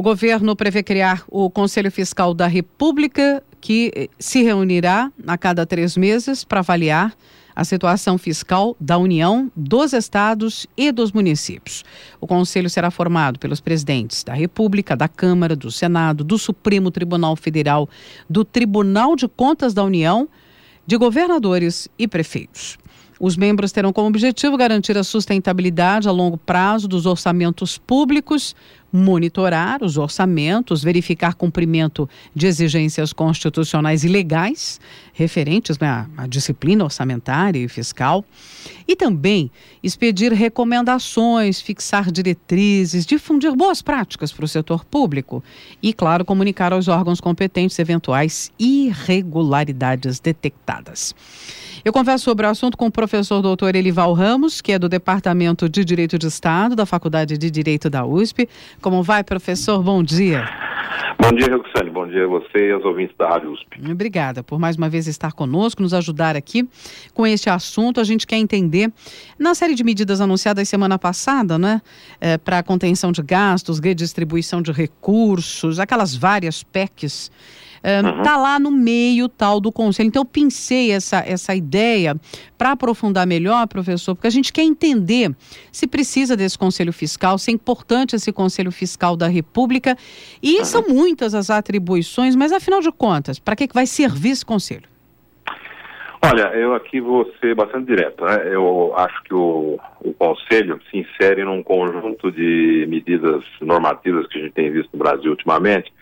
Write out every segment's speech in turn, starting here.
O governo prevê criar o Conselho Fiscal da República, que se reunirá a cada 3 meses para avaliar a situação fiscal da União, dos estados e dos municípios. O conselho será formado pelos presidentes da República, da Câmara, do Senado, do Supremo Tribunal Federal, do Tribunal de Contas da União, de governadores e prefeitos. Os membros terão como objetivo garantir a sustentabilidade a longo prazo dos orçamentos públicos, monitorar os orçamentos, verificar cumprimento de exigências constitucionais e legais referentes à disciplina orçamentária e fiscal e também expedir recomendações, fixar diretrizes, difundir boas práticas para o setor público e, claro, comunicar aos órgãos competentes eventuais irregularidades detectadas. Eu converso sobre o assunto com o professor doutor Elival Ramos, que é do Departamento de Direito de Estado da Faculdade de Direito da USP. Como vai, professor? Bom dia. Bom dia, Roxane. Bom dia a você e aos ouvintes da Rádio USP. Obrigada por mais uma vez estar conosco, nos ajudar aqui com este assunto. A gente quer entender, na série de medidas anunciadas semana passada, né, para a contenção de gastos, redistribuição de recursos, aquelas várias PECs, tá lá no meio tal do conselho. Então eu pensei essa ideia para aprofundar melhor, professor, porque a gente quer entender se precisa desse conselho fiscal, se é importante esse conselho fiscal da República, e são muitas as atribuições, mas afinal de contas, para que vai servir esse conselho? Olha, eu aqui vou ser bastante direto, né? Eu acho que o conselho se insere num conjunto de medidas normativas que a gente tem visto no Brasil ultimamente,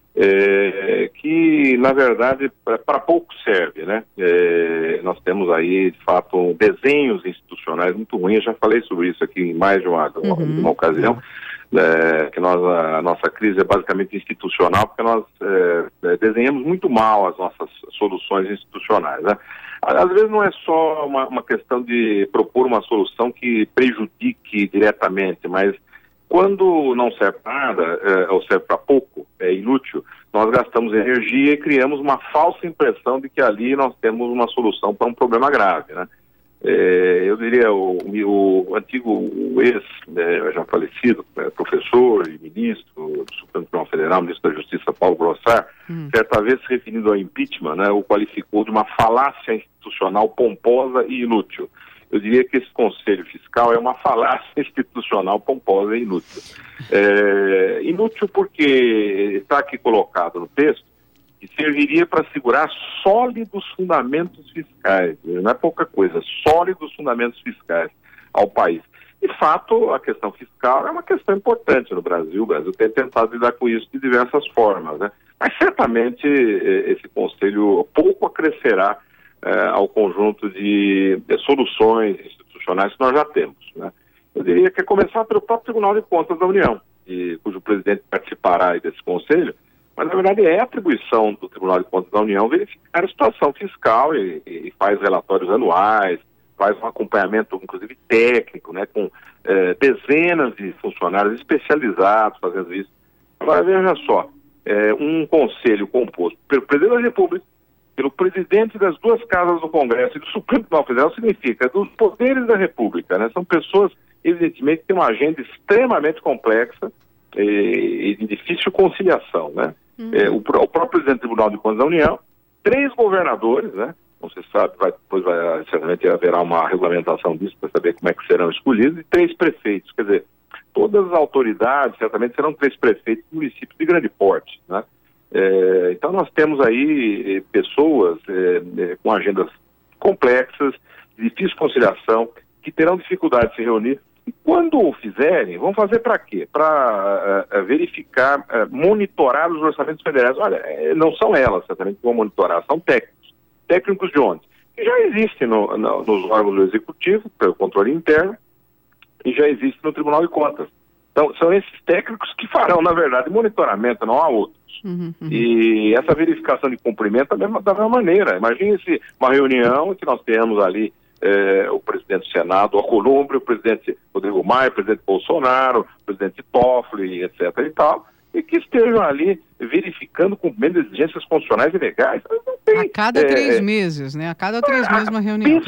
que, na verdade, para pouco serve, né? Nós temos aí, de fato, desenhos institucionais muito ruins. Eu já falei sobre isso aqui em mais de uma ocasião, que a nossa crise é basicamente institucional, porque nós desenhamos muito mal as nossas soluções institucionais, né? Às vezes não é só uma questão de propor uma solução que prejudique diretamente, mas quando não serve para nada, ou serve para pouco, é inútil, nós gastamos energia e criamos uma falsa impressão de que ali nós temos uma solução para um problema grave, né? Eu diria, o antigo já falecido, professor e ministro do Supremo Tribunal Federal, ministro da Justiça, Paulo Grossar, certa vez se referindo ao impeachment, né, o qualificou de uma falácia institucional pomposa e inútil. Eu diria que esse Conselho Fiscal é uma falácia institucional pomposa e inútil. Inútil porque está aqui colocado no texto que serviria para assegurar sólidos fundamentos fiscais, não é pouca coisa, sólidos fundamentos fiscais ao país. De fato, a questão fiscal é uma questão importante no Brasil. O Brasil tem tentado lidar com isso de diversas formas, né? Mas certamente esse Conselho pouco acrescerá ao conjunto de soluções institucionais que nós já temos, né? Eu diria que é começar pelo próprio Tribunal de Contas da União, cujo presidente participará aí desse conselho, mas na verdade é atribuição do Tribunal de Contas da União verificar a situação fiscal e faz relatórios anuais, faz um acompanhamento inclusive técnico, né, com dezenas de funcionários especializados fazendo isso. Agora veja só, um conselho composto pelo presidente da República, pelo presidente das duas casas do Congresso e do Supremo Tribunal Federal, significa dos poderes da República, né? São pessoas, evidentemente, que têm uma agenda extremamente complexa e de difícil conciliação, né? O próprio presidente do Tribunal de Contas da União, 3 governadores, né? Não se sabe, depois certamente haverá uma regulamentação disso para saber como é que serão escolhidos, e 3 prefeitos, quer dizer, todas as autoridades certamente serão 3 prefeitos de municípios de grande porte, né? Então nós temos aí pessoas com agendas complexas, de difícil conciliação, que terão dificuldade de se reunir. E quando o fizerem, vão fazer para quê? Para verificar, monitorar os orçamentos federais. Olha, não são elas certamente que vão monitorar, são técnicos. Técnicos de onde? Que já existem nos órgãos do Executivo, pelo controle interno, e já existe no Tribunal de Contas. Então, são esses técnicos que farão, na verdade, monitoramento, não há outros. E essa verificação de cumprimento da mesma maneira. Imagine-se uma reunião que nós tenhamos ali o presidente do Senado, o Alcolumbre, o presidente Rodrigo Maia, o presidente Bolsonaro, o presidente Toffoli, etc. e tal, e que estejam ali verificando o cumprimento de exigências constitucionais e legais. Não tem, a cada 3 meses, né? A cada 3 meses uma reunião.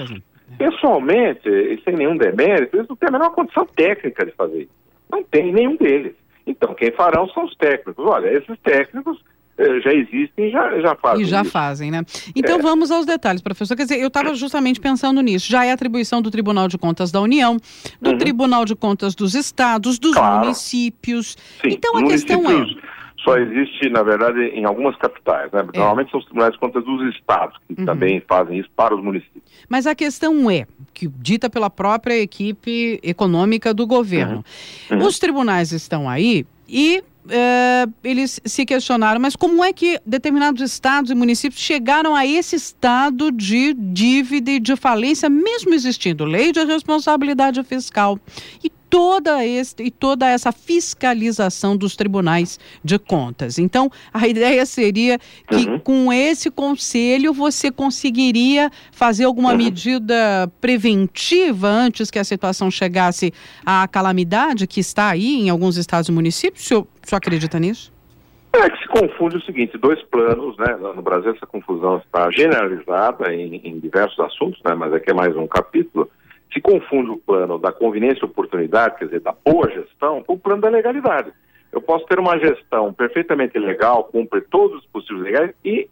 Pessoalmente, e sem nenhum demérito, eles não têm a menor condição técnica de fazer isso. Não tem nenhum deles. Então, quem farão são os técnicos. Olha, esses técnicos já existem e já fazem. E já fazem, né? Então vamos aos detalhes, professor. Quer dizer, eu estava justamente pensando nisso. Já é atribuição do Tribunal de Contas da União, do Tribunal de Contas dos Estados, dos municípios. Sim, então a questão é... Só existe, na verdade, em algumas capitais, né? Normalmente são os tribunais de contas dos estados, que também fazem isso para os municípios. Mas a questão é, que dita pela própria equipe econômica do governo, os tribunais estão aí e eles se questionaram, mas como é que determinados estados e municípios chegaram a esse estado de dívida e de falência, mesmo existindo lei de responsabilidade fiscal e toda essa fiscalização dos tribunais de contas. Então, a ideia seria que com esse conselho você conseguiria fazer alguma medida preventiva antes que a situação chegasse à calamidade que está aí em alguns estados e municípios? O senhor acredita nisso? É que se confunde o seguinte, dois planos, né? No Brasil essa confusão está generalizada em diversos assuntos, né? Mas aqui é mais um capítulo. Se confunde o plano da conveniência e oportunidade, quer dizer, da boa gestão, com o plano da legalidade. Eu posso ter uma gestão perfeitamente legal, cumpre todos os possíveis legais e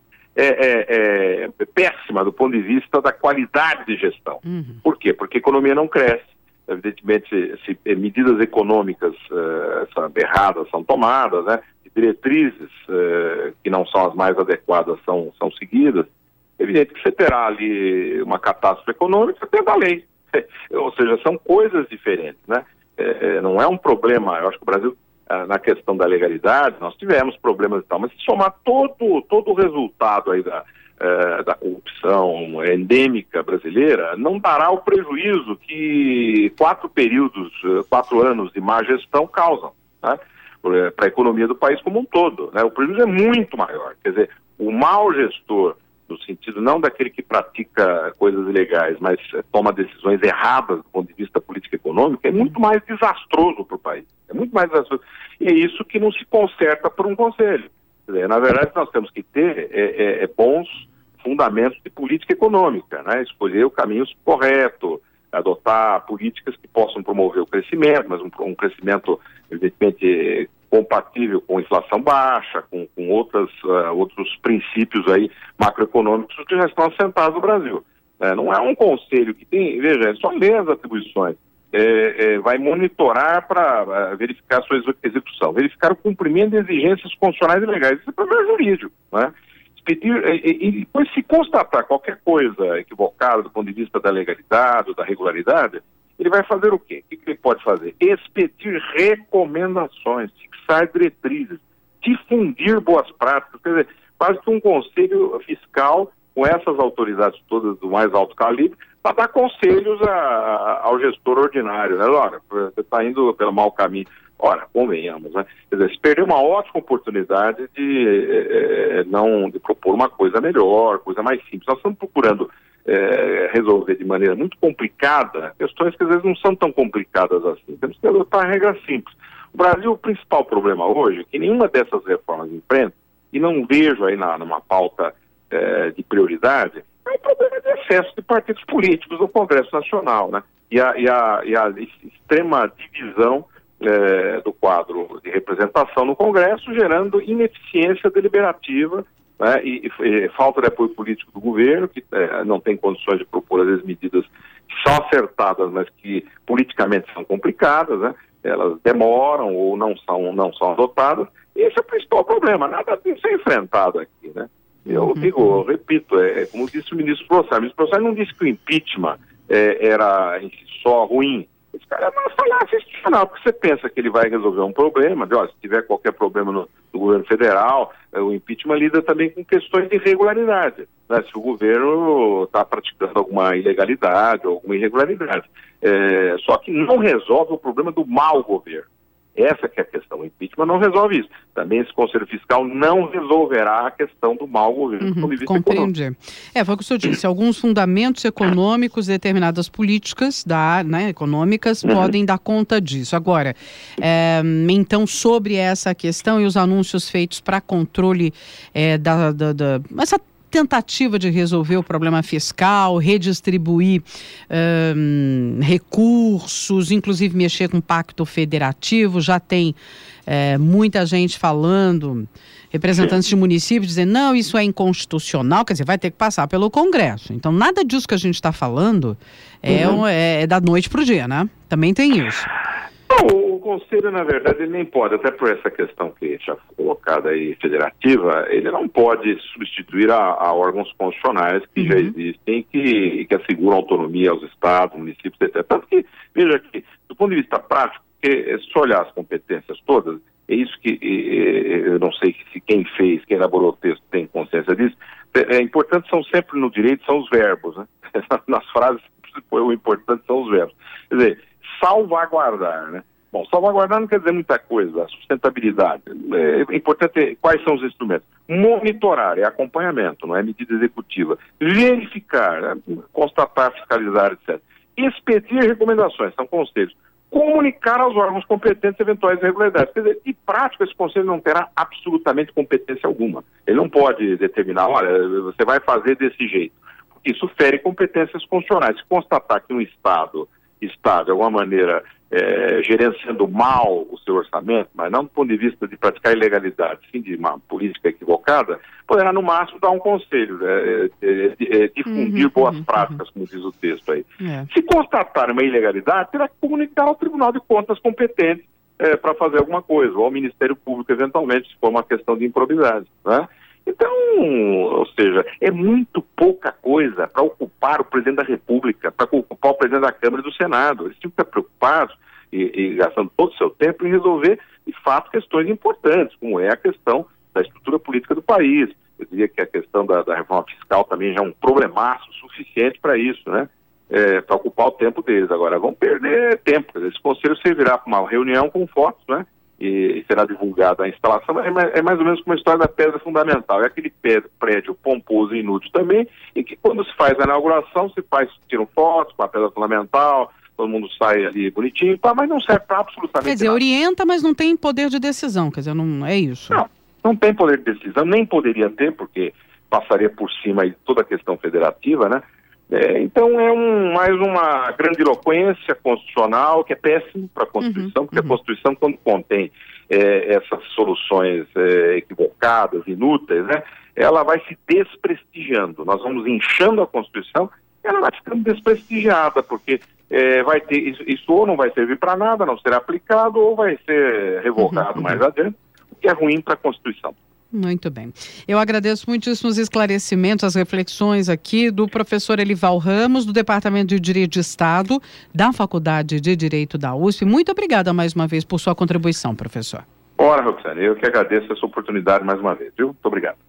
péssima do ponto de vista da qualidade de gestão. Por quê? Porque a economia não cresce. Evidentemente, se medidas econômicas erradas são tomadas, né? Diretrizes que não são as mais adequadas são seguidas, é evidente que você terá ali uma catástrofe econômica dentro da lei. Ou seja, são coisas diferentes, né? Não é um problema, eu acho que o Brasil, na questão da legalidade, nós tivemos problemas e tal, mas se somar todo o resultado aí da corrupção endêmica brasileira, não dará o prejuízo que 4 anos de má gestão causam, né? Para a economia do país como um todo, né? O prejuízo é muito maior, quer dizer, o mau gestor, no sentido não daquele que pratica coisas ilegais, mas toma decisões erradas do ponto de vista político e econômico, é muito mais desastroso para o país. É muito mais desastroso. E é isso que não se conserta por um conselho. Quer dizer, na verdade, nós temos que ter bons fundamentos de política econômica, né? Escolher o caminho correto, adotar políticas que possam promover o crescimento, mas um crescimento, evidentemente, compatível com inflação baixa, com outros princípios aí macroeconômicos que já estão assentados no Brasil. Não é um conselho que tem, veja, é só ler as atribuições, vai monitorar para verificar a sua execução, verificar o cumprimento de exigências constitucionais e legais, isso é problema jurídico, né? E depois, se constatar qualquer coisa equivocada do ponto de vista da legalidade ou da regularidade, ele vai fazer o quê? O que ele pode fazer? Expedir recomendações, fixar diretrizes, difundir boas práticas, quer dizer, quase que um conselho fiscal com essas autoridades todas do mais alto calibre, para dar conselhos ao gestor ordinário, né? Olha, você está indo pelo mau caminho. Ora, convenhamos, né? Quer dizer, se perder uma ótima oportunidade de propor uma coisa melhor, coisa mais simples. Nós estamos procurando resolver de maneira muito complicada questões que às vezes não são tão complicadas assim. Temos que adotar regras simples. O Brasil, o principal problema hoje é que nenhuma dessas reformas enfrenta, e não vejo aí numa pauta de prioridade, é o problema de excesso de partidos políticos no Congresso Nacional, né? E a extrema divisão do quadro de representação no Congresso, gerando ineficiência deliberativa, né, e falta de apoio político do governo, que não tem condições de propor, às vezes, medidas que são acertadas, mas que politicamente são complicadas, né? Elas demoram ou não são adotadas, e esse é o principal problema. Nada disso é enfrentado aqui, né? Eu repito, como disse o ministro Prossar. O ministro Prossar não disse que o impeachment era em si só ruim. Esse cara é uma falácia institucional, porque você pensa que ele vai resolver um problema, se tiver qualquer problema no governo federal, o impeachment lida também com questões de irregularidade, né? Se o governo está praticando alguma ilegalidade ou alguma irregularidade. Só que não resolve o problema do mau governo. Essa que é a questão. O impeachment não resolve isso. Também esse Conselho Fiscal não resolverá a questão do mau governo do ponto de vista econômico. Foi o que o senhor disse. Alguns fundamentos econômicos, determinadas políticas econômicas podem dar conta disso. Agora, então, sobre essa questão e os anúncios feitos para controle essa tentativa de resolver o problema fiscal, redistribuir recursos, inclusive mexer com o pacto federativo. Já tem muita gente falando, representantes de municípios dizendo, não, isso é inconstitucional, quer dizer, vai ter que passar pelo Congresso. Então, nada disso que a gente está falando é da noite para o dia, né? Também tem isso. O Conselho, na verdade, ele nem pode, até por essa questão que já foi colocada aí, federativa, ele não pode substituir a órgãos constitucionais que já existem e que asseguram autonomia aos estados, municípios, etc. Tanto que, veja que, do ponto de vista prático, se olhar as competências todas, é isso que eu não sei se quem elaborou o texto tem consciência disso, é importante são sempre no direito, são os verbos, né? Nas frases, o importante são os verbos. Quer dizer, salvaguardar, né? Bom, salvaguardar não quer dizer muita coisa, a sustentabilidade. É importante quais são os instrumentos. Monitorar, é acompanhamento, não é medida executiva. Verificar, constatar, fiscalizar, etc. Expedir recomendações, são conselhos. Comunicar aos órgãos competentes eventuais irregularidades. Quer dizer, de prática, esse conselho não terá absolutamente competência alguma. Ele não pode determinar, olha, você vai fazer desse jeito. Porque isso fere competências constitucionais. Se constatar que um Estado está, de alguma maneira, gerenciando mal o seu orçamento, mas não do ponto de vista de praticar ilegalidade, sim de uma política equivocada, poderá, no máximo, dar um conselho, difundir boas práticas, como diz o texto aí. Se constatar uma ilegalidade, terá que comunicar ao Tribunal de Contas competente para fazer alguma coisa, ou ao Ministério Público, eventualmente, se for uma questão de improbidade, né? Então, ou seja, é muito pouca coisa para ocupar o presidente da República, para ocupar o presidente da Câmara e do Senado. Eles tinham que estar preocupados e gastando todo o seu tempo em resolver, de fato, questões importantes, como é a questão da estrutura política do país. Eu diria que a questão da reforma fiscal também já é um problemaço suficiente para isso, né? Para ocupar o tempo deles. Agora, vão perder tempo. Esse conselho servirá para uma reunião com fotos, né? E será divulgada a instalação, é mais ou menos como a história da pedra fundamental. É aquele prédio pomposo e inútil também, e que quando se faz a inauguração, tiram fotos com a pedra fundamental, todo mundo sai ali bonitinho, mas não serve para absolutamente nada. Quer dizer, orienta, mas não tem poder de decisão, quer dizer, não é isso. Não tem poder de decisão, nem poderia ter, porque passaria por cima aí toda a questão federativa, né? Então mais uma grandiloquência constitucional que é péssimo para a Constituição, porque a Constituição, quando contém essas soluções equivocadas, inúteis, né, ela vai se desprestigiando. Nós vamos inchando a Constituição, ela vai ficando desprestigiada, porque vai ter isso ou não vai servir para nada, não será aplicado, ou vai ser revogado mais adiante, o que é ruim para a Constituição. Muito bem. Eu agradeço muitíssimos esclarecimentos, as reflexões aqui do professor Elival Ramos, do Departamento de Direito de Estado, da Faculdade de Direito da USP. Muito obrigada mais uma vez por sua contribuição, professor. Ora, Roxane, eu que agradeço essa oportunidade mais uma vez, viu? Muito obrigado.